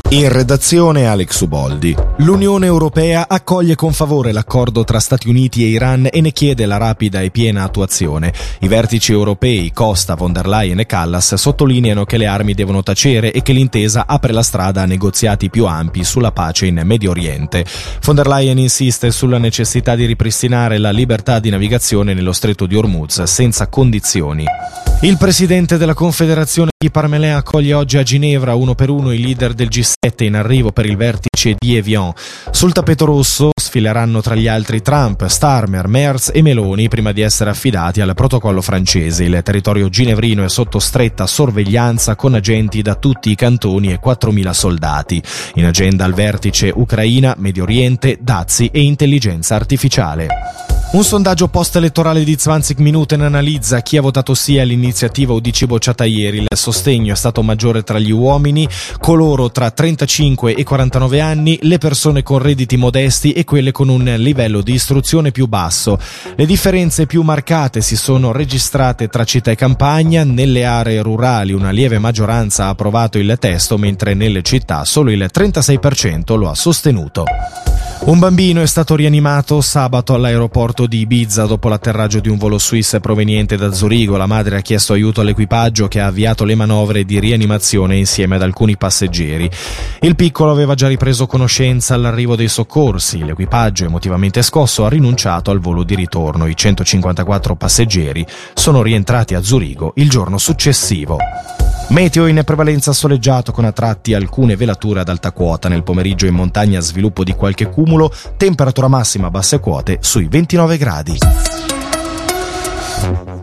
In redazione Alex Uboldi. L'Unione Europea accoglie con favore l'accordo tra Stati Uniti e Iran e ne chiede la rapida e piena attuazione. I vertici europei Costa, von der Leyen e Kallas sottolineano che le armi devono tacere e che l'intesa apre la strada a negoziati più ampi sulla pace in Medio Oriente. Von der Leyen insiste sulla necessità di ripristinare la libertà di navigazione nello Stretto di Hormuz senza condizioni. Il presidente della Confederazione di Parmelin accoglie oggi a Ginevra uno per uno i leader del G7 in arrivo per il vertice di Evian. Sul tappeto rosso sfileranno tra gli altri Trump, Starmer, Merz e Meloni prima di essere affidati al protocollo francese. Il territorio ginevrino è sotto stretta sorveglianza con agenti da tutti i cantoni e 4.000 soldati. In agenda al vertice Ucraina, Medio Oriente, dazi e intelligenza artificiale. Un sondaggio post-elettorale di 20 Minuten analizza chi ha votato sì all'iniziativa UDC bocciata ieri. Il sostegno è stato maggiore tra gli uomini, coloro tra 35 e 49 anni, le persone con redditi modesti e quelle con un livello di istruzione più basso. Le differenze più marcate si sono registrate tra città e campagna. Nelle aree rurali una lieve maggioranza ha approvato il testo, mentre nelle città solo il 36% lo ha sostenuto. Un bambino è stato rianimato sabato all'aeroporto di Ibiza dopo l'atterraggio di un volo Swiss proveniente da Zurigo. La madre ha chiesto aiuto all'equipaggio che ha avviato le manovre di rianimazione insieme ad alcuni passeggeri. Il piccolo aveva già ripreso conoscenza all'arrivo dei soccorsi. L'equipaggio, emotivamente scosso, ha rinunciato al volo di ritorno. I 154 passeggeri sono rientrati a Zurigo il giorno successivo. Meteo in prevalenza soleggiato con a tratti alcune velature ad alta quota. Nel pomeriggio in montagna sviluppo di qualche cumulo, temperatura massima a basse quote sui 29 gradi.